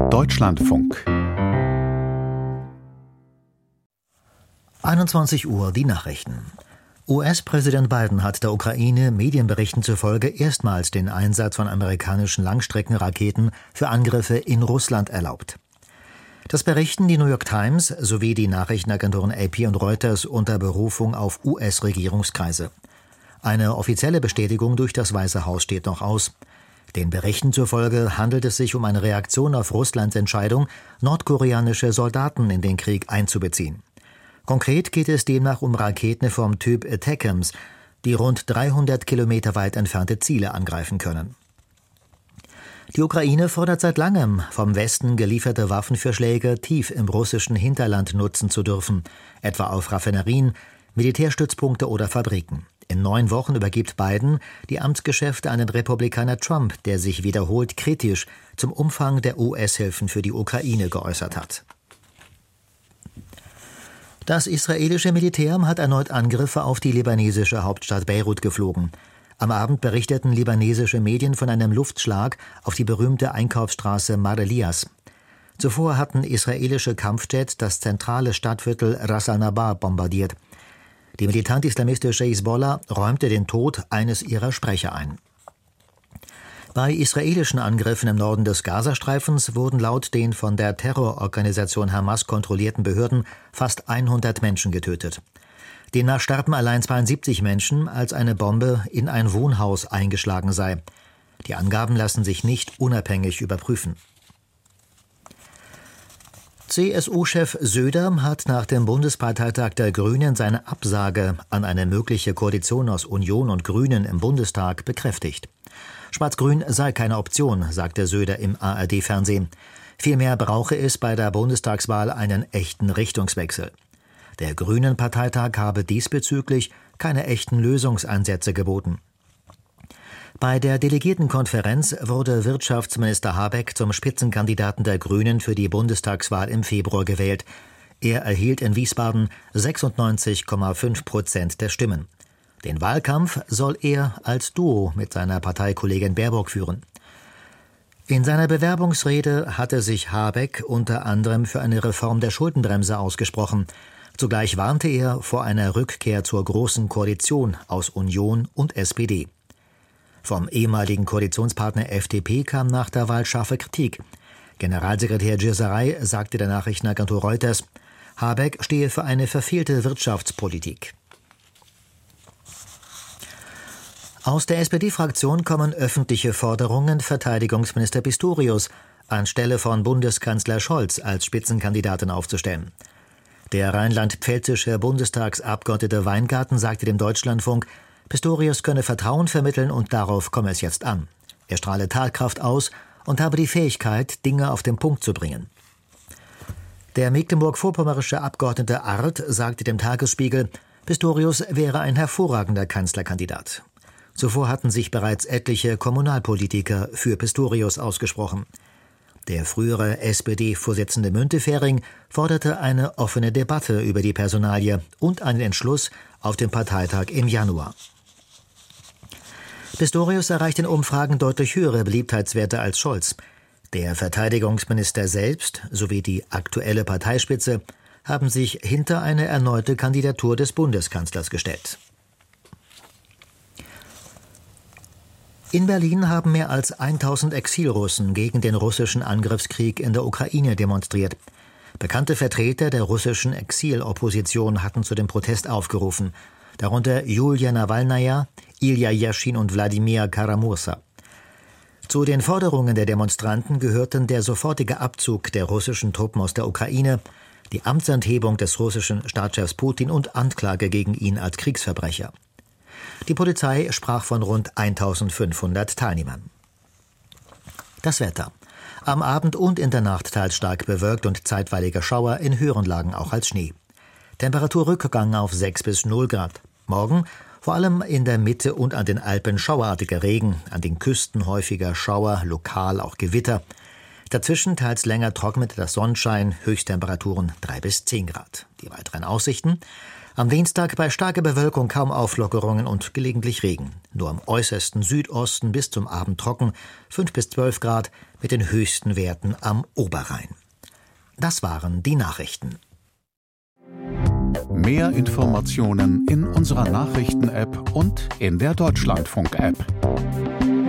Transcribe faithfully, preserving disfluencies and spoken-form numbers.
Deutschlandfunk. einundzwanzig Uhr, die Nachrichten. U S-Präsident Biden hat der Ukraine Medienberichten zufolge erstmals den Einsatz von amerikanischen Langstreckenraketen für Angriffe in Russland erlaubt. Das berichten die New York Times sowie die Nachrichtenagenturen A P und Reuters unter Berufung auf U S-Regierungskreise. Eine offizielle Bestätigung durch das Weiße Haus steht noch aus. Den Berichten zufolge handelt es sich um eine Reaktion auf Russlands Entscheidung, nordkoreanische Soldaten in den Krieg einzubeziehen. Konkret geht es demnach um Raketen vom Typ ATACMS, die rund dreihundert Kilometer weit entfernte Ziele angreifen können. Die Ukraine fordert seit langem, vom Westen gelieferte Waffen für Schläge tief im russischen Hinterland nutzen zu dürfen, etwa auf Raffinerien, Militärstützpunkte oder Fabriken. In neun Wochen übergibt Biden die Amtsgeschäfte an den Republikaner Trump, der sich wiederholt kritisch zum Umfang der U S-Hilfen für die Ukraine geäußert hat. Das israelische Militär hat erneut Angriffe auf die libanesische Hauptstadt Beirut geflogen. Am Abend berichteten libanesische Medien von einem Luftschlag auf die berühmte Einkaufsstraße Mar Elias. Zuvor hatten israelische Kampfjets das zentrale Stadtviertel Ras al-Nabar bombardiert. Die militant-islamistische Hisbollah räumte den Tod eines ihrer Sprecher ein. Bei israelischen Angriffen im Norden des Gazastreifens wurden laut den von der Terrororganisation Hamas kontrollierten Behörden fast hundert Menschen getötet. Demnach starben allein zweiundsiebzig Menschen, als eine Bombe in ein Wohnhaus eingeschlagen sei. Die Angaben lassen sich nicht unabhängig überprüfen. C S U-Chef Söder hat nach dem Bundesparteitag der Grünen seine Absage an eine mögliche Koalition aus Union und Grünen im Bundestag bekräftigt. Schwarz-Grün sei keine Option, sagte Söder im A R D-Fernsehen. Vielmehr brauche es bei der Bundestagswahl einen echten Richtungswechsel. Der Grünen-Parteitag habe diesbezüglich keine echten Lösungsansätze geboten. Bei der Delegiertenkonferenz wurde Wirtschaftsminister Habeck zum Spitzenkandidaten der Grünen für die Bundestagswahl im Februar gewählt. Er erhielt in Wiesbaden sechsundneunzig Komma fünf Prozent der Stimmen. Den Wahlkampf soll er als Duo mit seiner Parteikollegin Baerbock führen. In seiner Bewerbungsrede hatte sich Habeck unter anderem für eine Reform der Schuldenbremse ausgesprochen. Zugleich warnte er vor einer Rückkehr zur Großen Koalition aus Union und S P D. Vom ehemaligen Koalitionspartner F D P kam nach der Wahl scharfe Kritik. Generalsekretär Gilsaray sagte der Nachrichtenagentur Reuters, Habeck stehe für eine verfehlte Wirtschaftspolitik. Aus der S P D-Fraktion kommen öffentliche Forderungen, Verteidigungsminister Pistorius anstelle von Bundeskanzler Scholz als Spitzenkandidatin aufzustellen. Der rheinland-pfälzische Bundestagsabgeordnete Weingarten sagte dem Deutschlandfunk, Pistorius könne Vertrauen vermitteln und darauf komme es jetzt an. Er strahle Tatkraft aus und habe die Fähigkeit, Dinge auf den Punkt zu bringen. Der mecklenburg-vorpommerische Abgeordnete Arndt sagte dem Tagesspiegel, Pistorius wäre ein hervorragender Kanzlerkandidat. Zuvor hatten sich bereits etliche Kommunalpolitiker für Pistorius ausgesprochen. Der frühere S P D-Vorsitzende Müntefering forderte eine offene Debatte über die Personalie und einen Entschluss auf dem Parteitag im Januar. Pistorius erreicht in Umfragen deutlich höhere Beliebtheitswerte als Scholz. Der Verteidigungsminister selbst sowie die aktuelle Parteispitze haben sich hinter eine erneute Kandidatur des Bundeskanzlers gestellt. In Berlin haben mehr als tausend Exilrussen gegen den russischen Angriffskrieg in der Ukraine demonstriert. Bekannte Vertreter der russischen Exilopposition hatten zu dem Protest aufgerufen, darunter Julia Nawalnaja, Ilja Jaschin und Wladimir Karamursa. Zu den Forderungen der Demonstranten gehörten der sofortige Abzug der russischen Truppen aus der Ukraine, die Amtsenthebung des russischen Staatschefs Putin und Anklage gegen ihn als Kriegsverbrecher. Die Polizei sprach von rund eintausendfünfhundert Teilnehmern. Das Wetter. Am Abend und in der Nacht teils stark bewölkt und zeitweilige Schauer, in höheren Lagen auch als Schnee. Temperaturrückgang auf sechs bis null Grad. Morgen vor allem in der Mitte und an den Alpen schauerartiger Regen, an den Küsten häufiger Schauer, lokal auch Gewitter. Dazwischen teils länger trocken mit etwas Sonnenschein, Höchsttemperaturen drei bis zehn Grad. Die weiteren Aussichten: Am Dienstag bei starker Bewölkung kaum Auflockerungen und gelegentlich Regen. Nur im äußersten Südosten bis zum Abend trocken, fünf bis zwölf Grad mit den höchsten Werten am Oberrhein. Das waren die Nachrichten. Mehr Informationen in unserer Nachrichten-App und in der Deutschlandfunk-App.